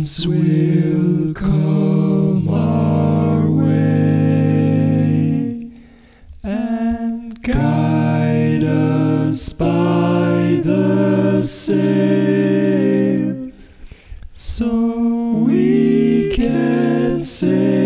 winds will come our way and guide us by the sails, so we can sail